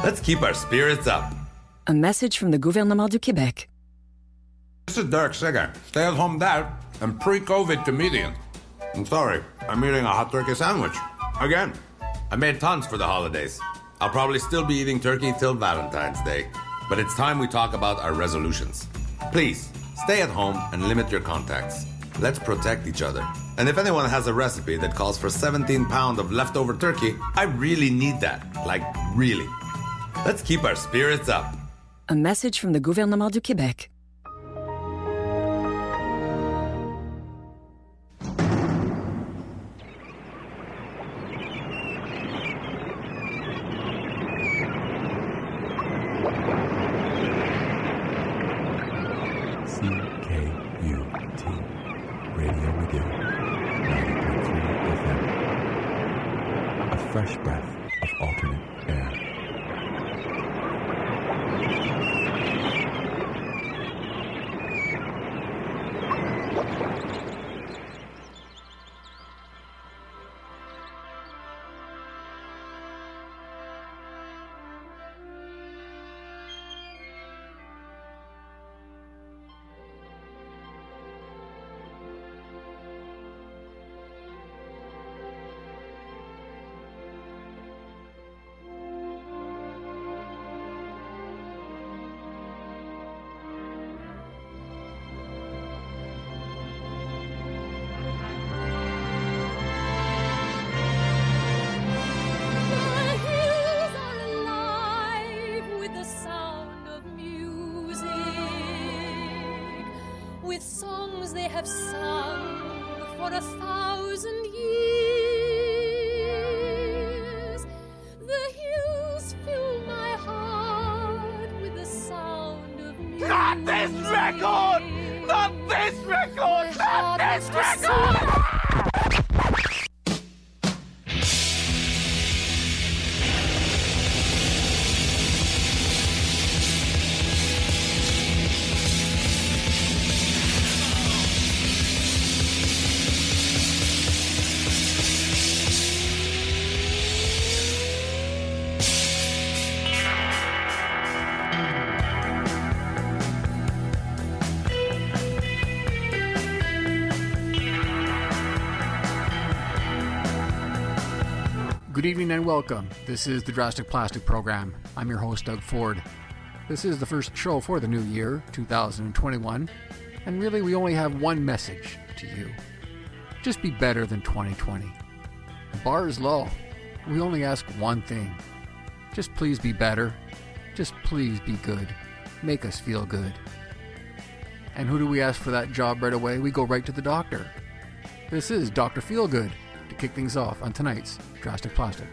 Let's keep our spirits up. A message from the Gouvernement du Québec. This is Derek Singer, stay-at-home dad and pre-COVID comedian. I'm sorry, I'm eating a hot turkey sandwich. Again. I made tons for the holidays. I'll probably still be eating turkey till Valentine's Day. But it's time we talk about our resolutions. Please, stay at home and limit your contacts. Let's protect each other. And if anyone has a recipe that calls for 17 pounds of leftover turkey, I really need that. Like, really. Let's keep our spirits up. A message from the Gouvernement du Québec. Fresh breath of alternate air. With songs they have sung for 1,000 years. The hills fill my heart with the sound of music. Not this record! Not this record! Not this record! Good evening and welcome. This is the Drastic Plastic Program. I'm your host, Doug Ford. This is the first show for the new year, 2021, and really we only have one message to you. Just be better than 2020. The bar is low. We only ask one thing. Just please be better. Just please be good. Make us feel good. And who do we ask for that job right away? We go right to the doctor. This is Dr. Feelgood to kick things off on tonight's Drastic Plastic.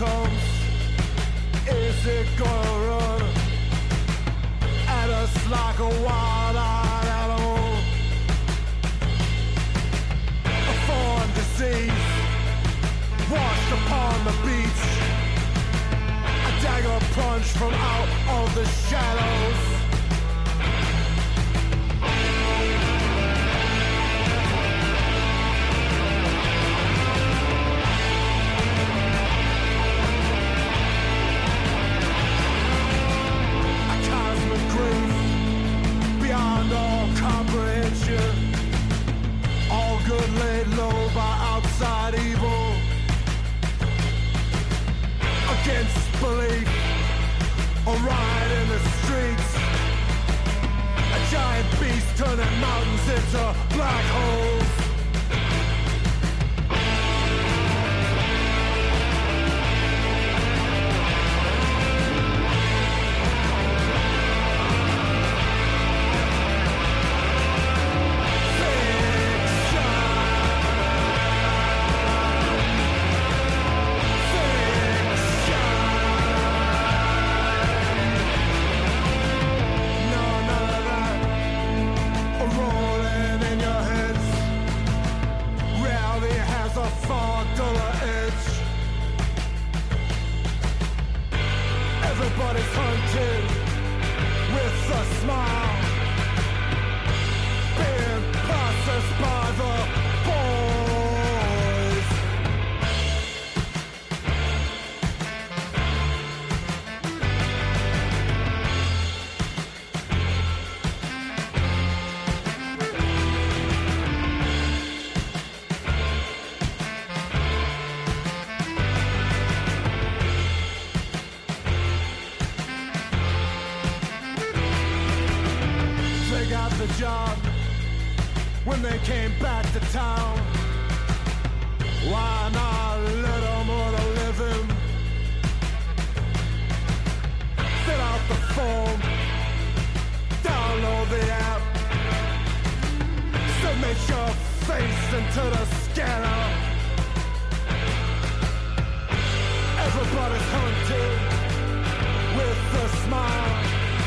comes, is it gonna run at us like a wild-eyed animal? A foreign disease washed upon the beach, a dagger plunged from out of the shadows. All good laid low by outside evil, against belief, a riot in the streets, a giant beast turning mountains into black holes. Everybody's hunted with a smile, being processed by the boys. The job when they came back to town. Why not let them earn a living? Fill out the form, download the app, submit your face into the scanner. Everybody's hunted with a smile,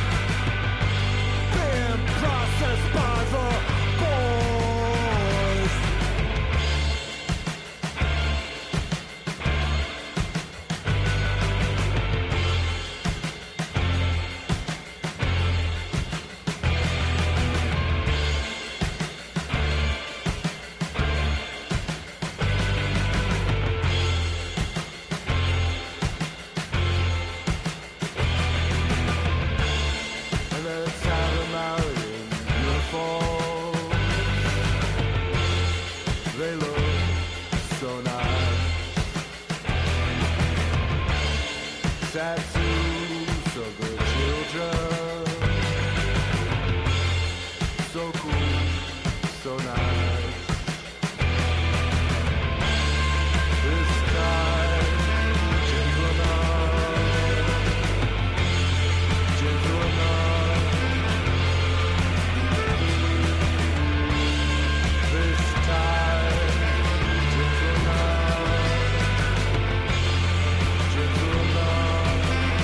processed by the boys. And then it's time to marry. They look so nice. Tattoos of the children, so cool, so nice. This time, gentle enough, gentle enough. This time, gentle enough, gentle enough.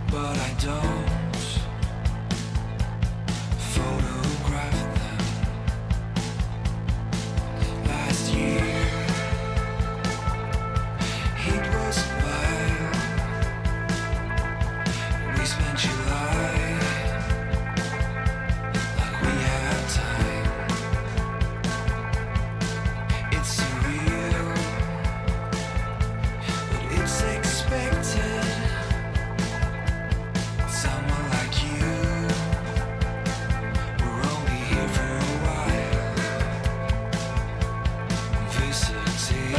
but I don't photograph them. Last year, heat was vile. We spent July like we had time. It's surreal, but it's expected. Someone like you, we're only here for a while. Visiting.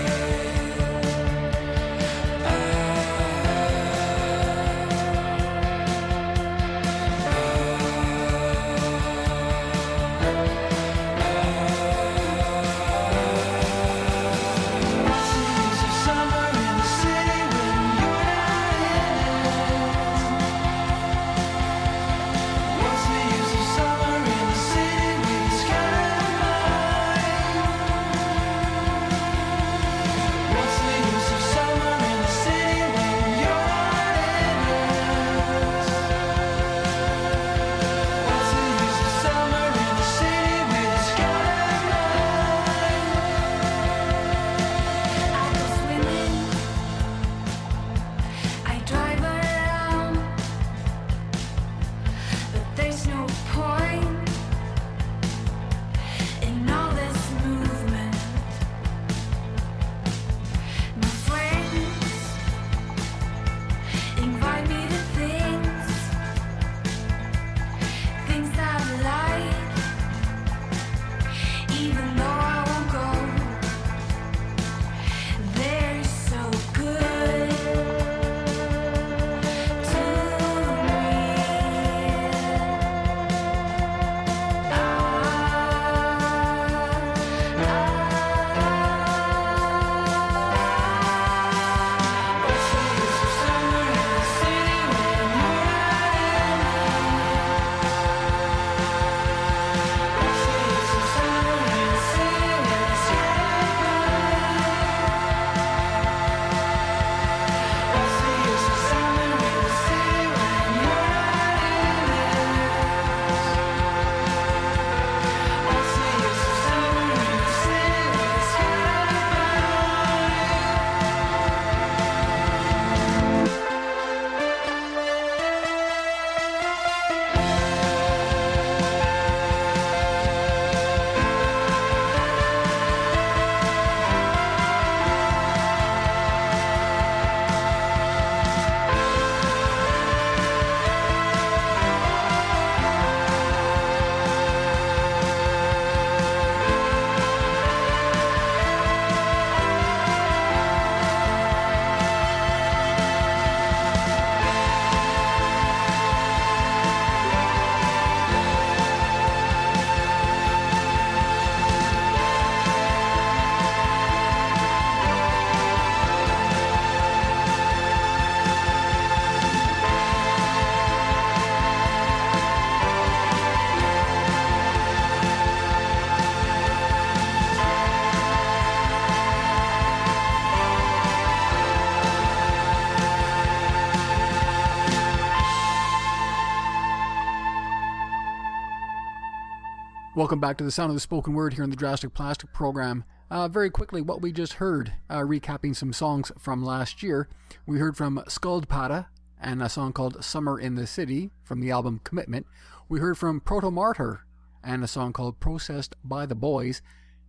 Welcome back to the Sound of the Spoken Word here in the Drastic Plastic program. Very quickly, what we just heard, recapping some songs from last year, we heard from Skuldpada and a song called Summer in the City from the album Commitment. We heard from Proto Martyr and a song called Processed by the Boys.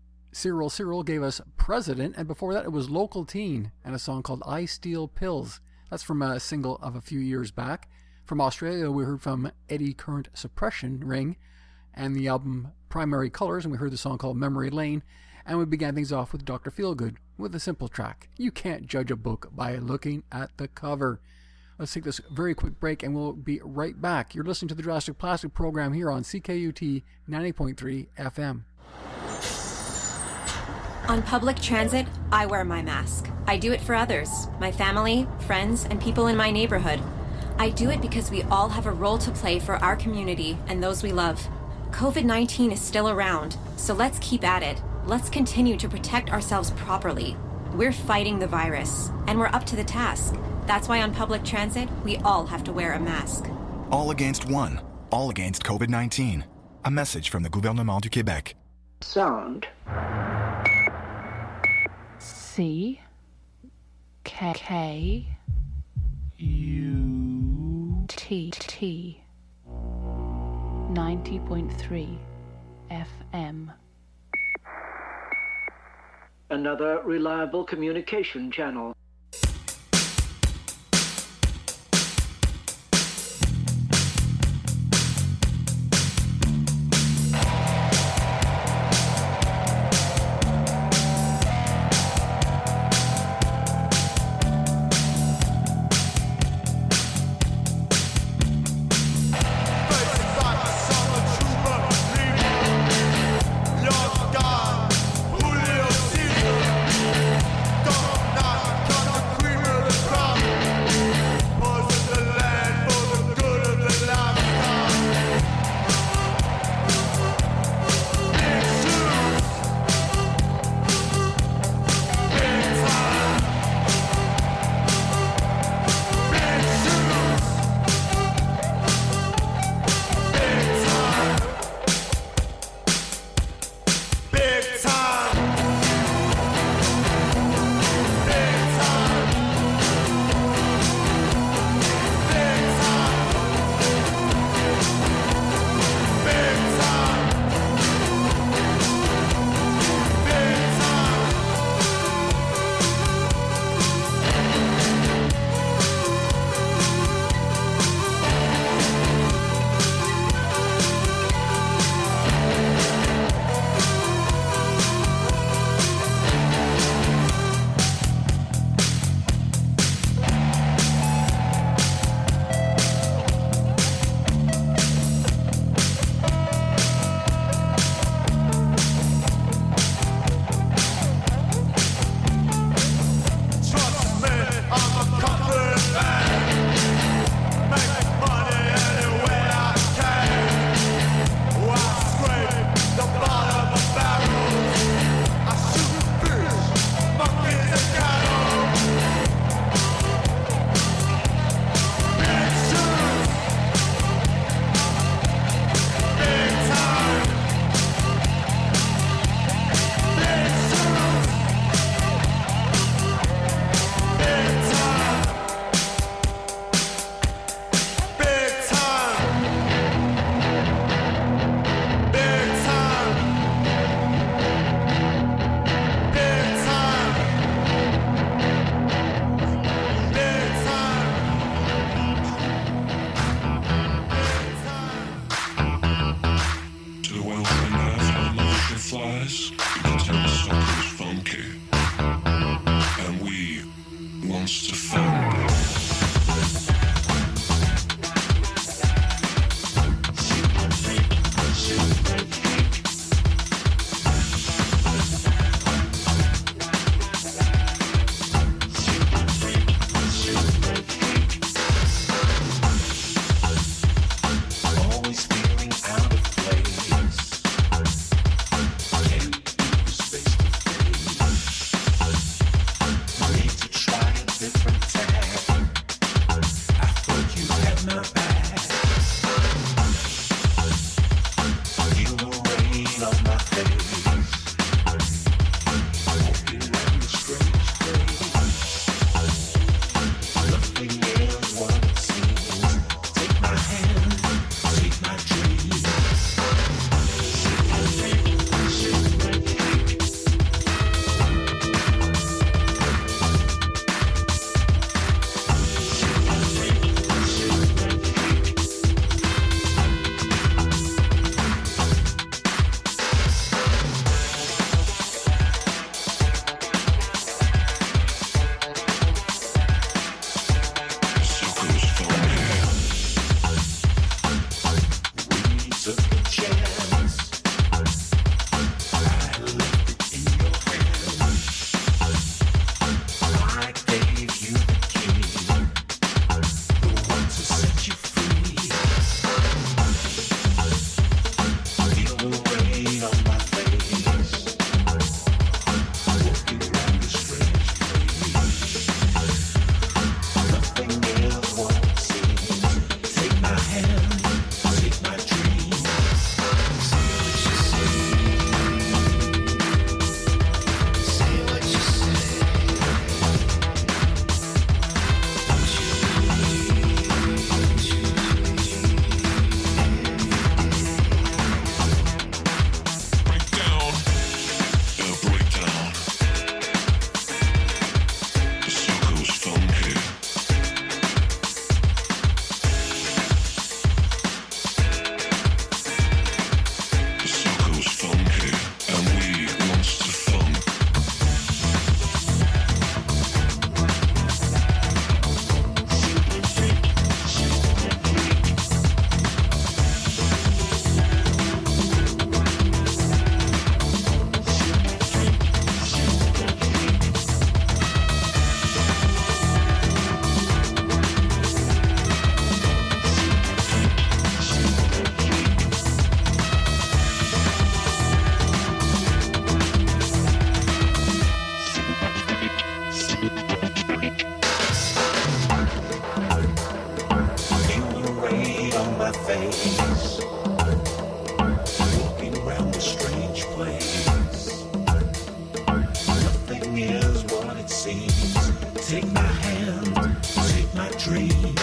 Cyril gave us President, and before that it was Local Teen and a song called I Steal Pills. That's from a single of a few years back. From Australia, we heard from Eddie Current Suppression Ring and the album Primary Colors, and we heard the song called Memory Lane. And we began things off with Dr. Feelgood with a simple track. You can't judge a book by looking at the cover. Let's take this very quick break and we'll be right back. You're listening to the Drastic Plastic program here on CKUT 90.3 FM. On public transit, I wear my mask. I do it for others, my family, friends, and people in my neighborhood. I do it because we all have a role to play for our community and those we love. COVID-19 is still around, so let's keep at it. Let's continue to protect ourselves properly. We're fighting the virus, and we're up to the task. That's why on public transit, we all have to wear a mask. All against one. All against COVID-19. A message from the Gouvernement du Québec. Sound. C K U T 90.3 FM. Another reliable communication channel. Julio Cesar, don't knock my face. Walking around a strange place. Nothing is what it seems. Take my hand, take my dreams.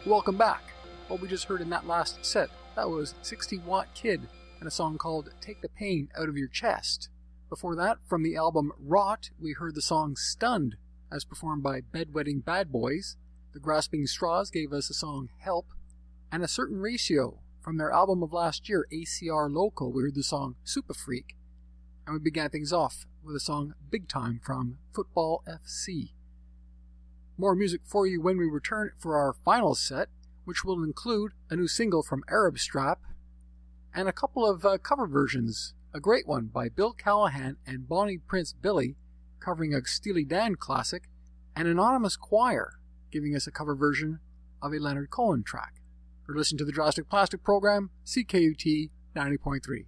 Welcome back. What we just heard in that last set, that was 60 Watt Kid and a song called Take the Pain Out of Your Chest. Before that, from the album Rot, we heard the song Stunned, as performed by Bedwetting Bad Boys. The Grasping Straws gave us the song Help, and A Certain Ratio. From their album of last year, ACR Local, we heard the song Super Freak. And we began things off with the song Big Time from Football FC. More music for you when we return for our final set, which will include a new single from Arab Strap and a couple of cover versions. A great one by Bill Callahan and Bonnie Prince Billy covering a Steely Dan classic, and Anonymous Choir giving us a cover version of a Leonard Cohen track. You're listening to the Drastic Plastic program, CKUT 90.3.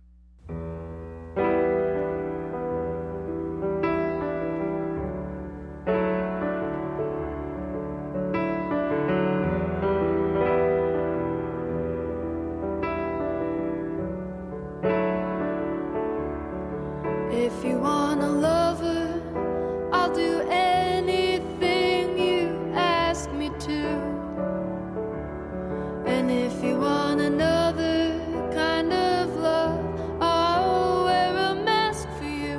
If you want a lover, I'll do anything you ask me to. And if you want another kind of love, I'll wear a mask for you.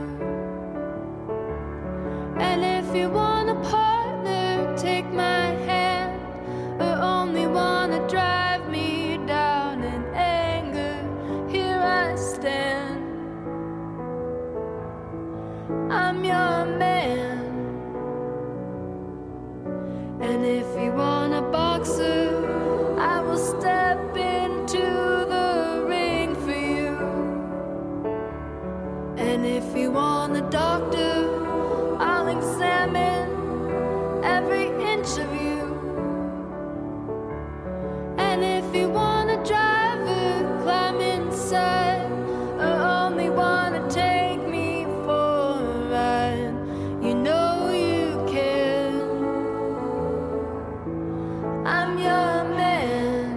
And if you want a partner, take my hand, or only want to drive me down in anger, here I stand. I'm your man. And if you want a boxer, I will step into the ring for you. And if you want a doctor, I'll examine every inch of you. And if you want a driver, climb inside, or only want to take me for a ride, you know you can. I'm your man.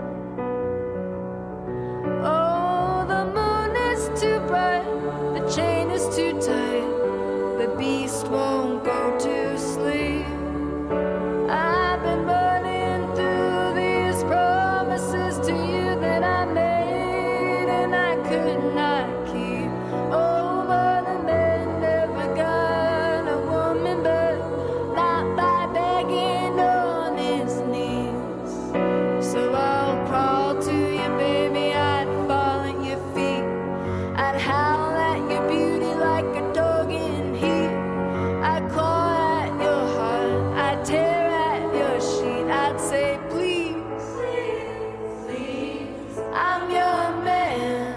Oh, the moon is too bright, the chain is too tight, the beast won't go to sleep. I've been burning through these promises to you that I made and I could not keep. Oh, but a man never got a woman, but not by begging on his knees. So I'll crawl to you, baby, I'd fall at your feet, I'd howl at your beauty like a dog in heat. I'd claw at your heart, I'd tear at your sheet, I'd say please, please, please, I'm your man.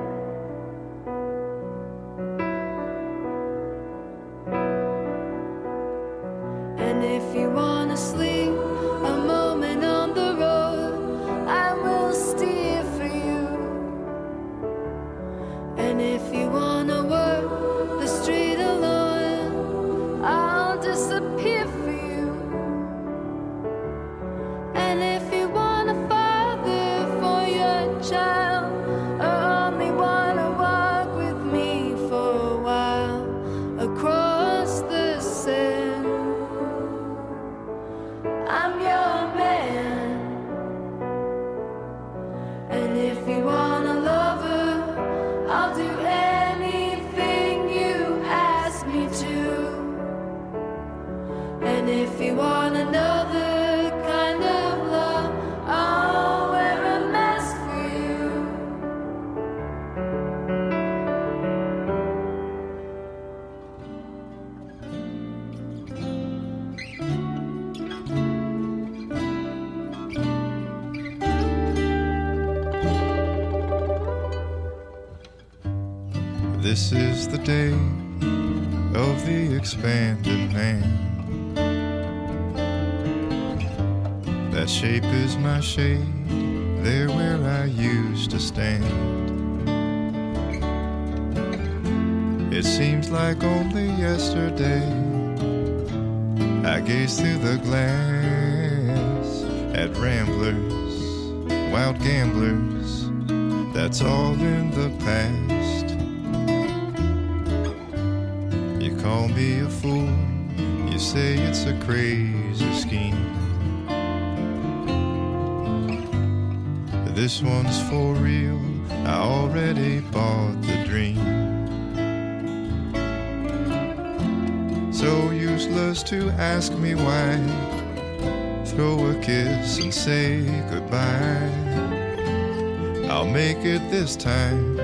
And if you wanna sleep a moment on the road, I will steer for you. And if you wanna work the street alone, I'll disappear for you. And if you want a father for your child, or only wanna walk with me for a while across the sand, I'm your man. And if you want a lover, I'll do anything you ask me to. And if you want another kind of love, I'll wear a mask for you. This is the day of the expanded man. That shape is my shade, there where I used to stand. It seems like only yesterday I gazed through the glass at ramblers, wild gamblers, that's all in the past. You call me a fool, you say it's a crazy scheme. This one's for real, I already bought the dream. So useless to ask me why. Throw a kiss and say goodbye. I'll make it this time.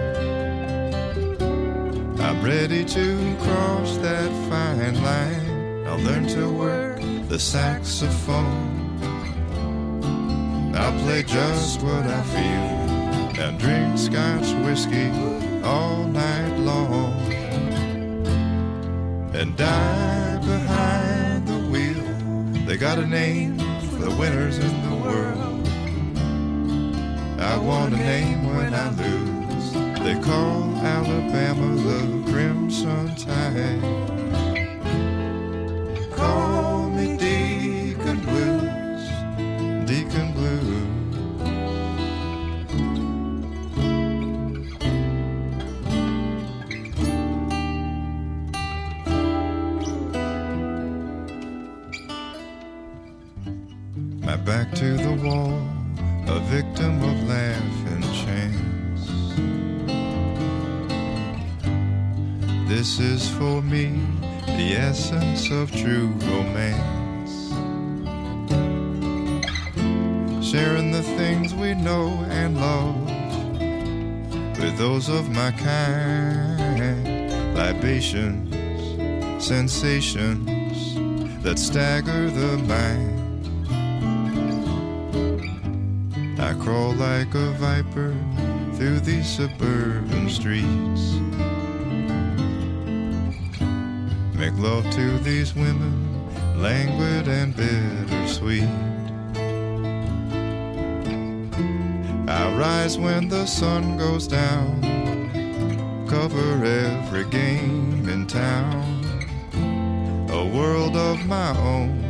I'm ready to cross that fine line. I'll learn to work the saxophone. I'll play just what I feel and drink Scotch whiskey all night long and die behind the wheel. They got a name for the winners in the world. I want a name when I lose. They call Alabama the Crimson Tide. Call me Deacon Blues, Deacon Blues. My back to the wall, a victim of laugh and chance. This is for me, the essence of true romance. Sharing the things we know and love with those of my kind. Libations, sensations that stagger the mind. I crawl like a viper through these suburban streets. Make love to these women, languid and bittersweet. I rise when the sun goes down, cover every game in town. A world of my own,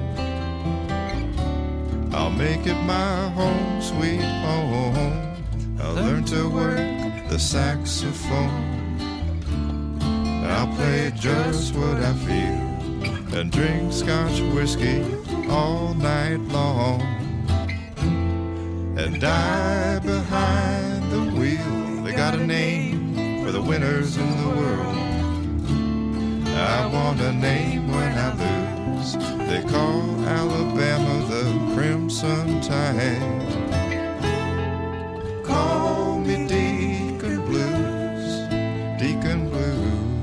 I'll make it my home, sweet home. I'll learn to work the saxophone. I'll play just what I feel and drink Scotch whiskey all night long and die behind the wheel. They got a name for the winners in the world. I want a name when I lose. They call Alabama the Crimson Tide. Call me Deacon Blues, Deacon Blues.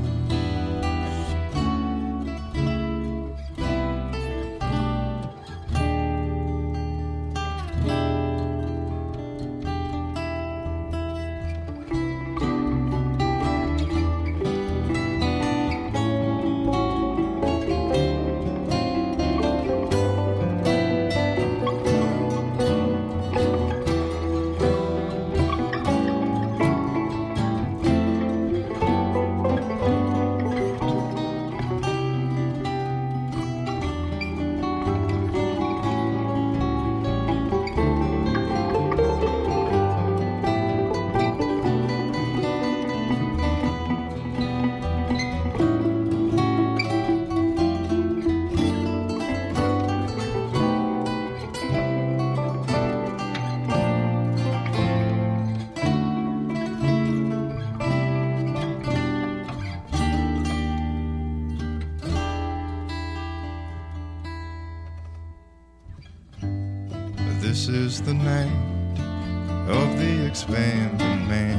This is the night of the expanding man.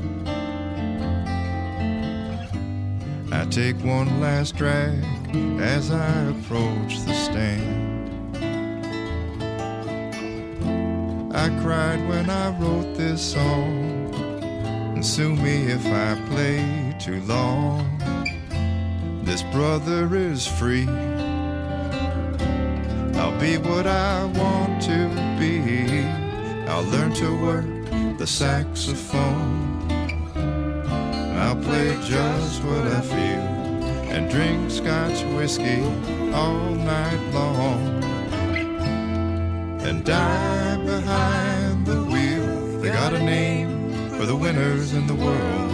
I take one last drag as I approach the stand. I cried when I wrote this song, and sue me if I play too long. This brother is free. I'll be what I want to be. I'll learn to work the saxophone. I'll play just what I feel and drink Scotch whiskey all night long and die behind the wheel. They got a name for the winners in the world.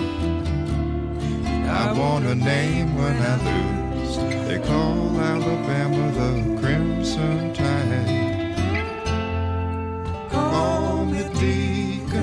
I want a name when I lose. They call Alabama the Crimson Tide. Call me Deacon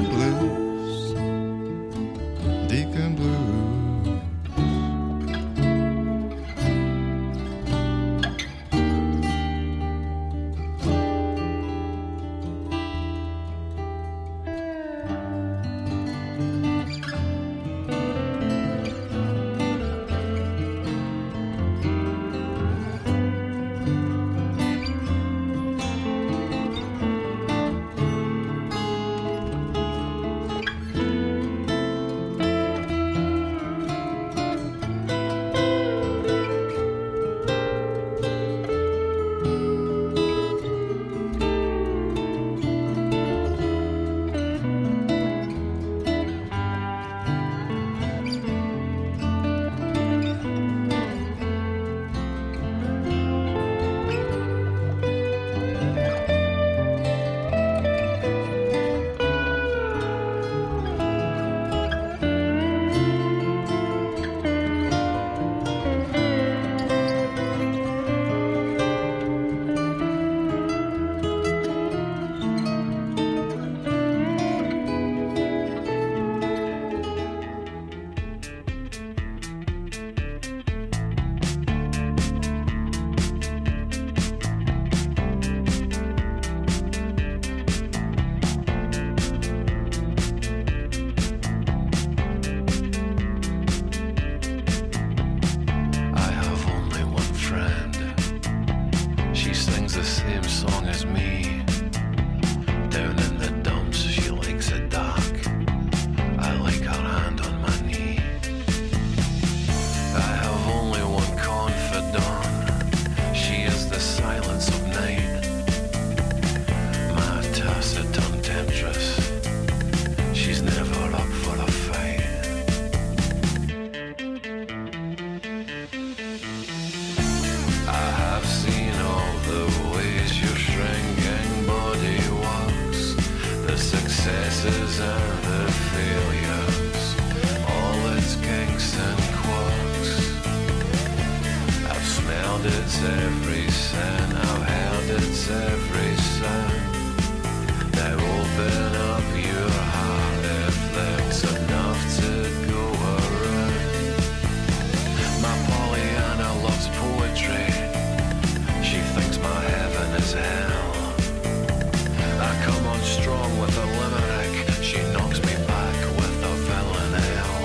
successes and the failures, all its kinks and quirks. I've smelled its every scent, I've heard its every sound. Now open up your heart if there's enough to go around. My Pollyanna loves poetry, she thinks my heaven is hell. I come on strong with a limerick, she knocks me back with a villanelle.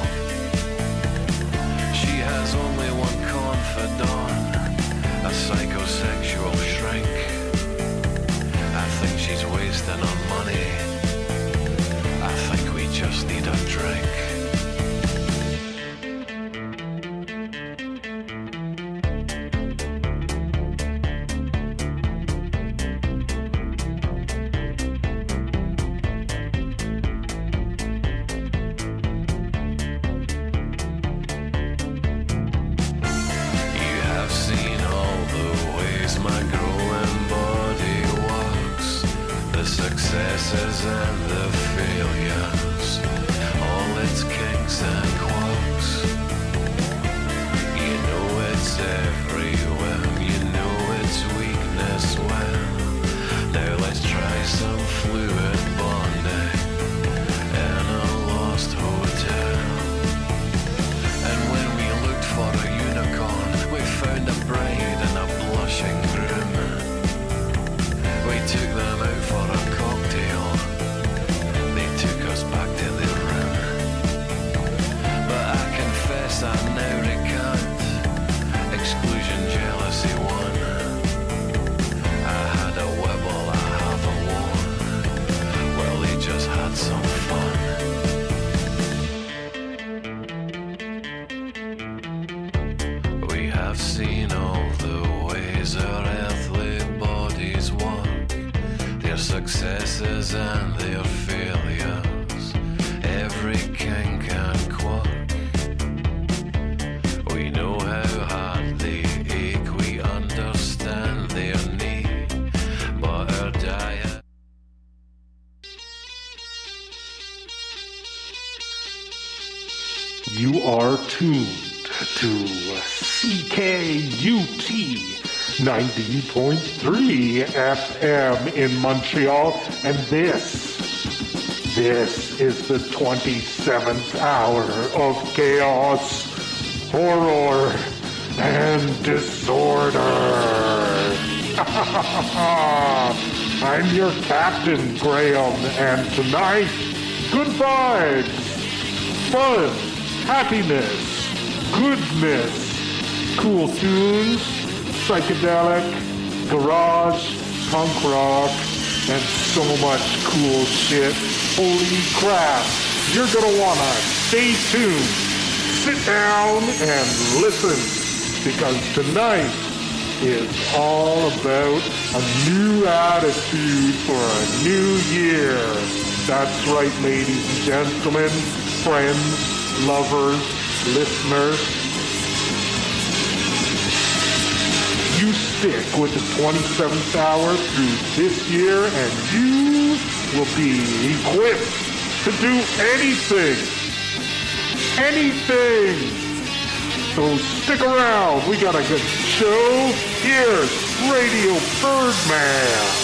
She has only one confidant, a psychosexual shrink. I think she's wasting on money, I think we just need a drink. Successes and the failures, all its kinks and quirks. You know it's everywhere, you know its weakness well. Now let's try some fluid bonding in a lost hotel. And when we looked for a unicorn, we found a bride and a blushing groom. We took them out for a cocktail, they took us back to their room. But I confess I now recant, exclusion, jealousy won. I had a wibble, I have a one, well they just had some fun. We have seen all the ways our earthly bodies walk, their successes and their failures, every kink and quirk. We know how hard they ache, we understand their need, but our diet. You are tuned to CKUT 90.3 FM in Montreal, and this is the 27th hour of chaos, horror, and disorder. I'm your captain, Graham, and tonight, good vibes, fun, happiness, goodness, cool tunes, psychedelic, garage, punk rock, and so much cool shit. Holy crap, you're gonna wanna stay tuned, sit down and listen, because tonight is all about a new attitude for a new year. That's right, ladies and gentlemen, friends, lovers, listeners. You stick with the 27th hour through this year and you will be equipped to do anything. Anything. So stick around. We got a good show. Here's Radio Birdman.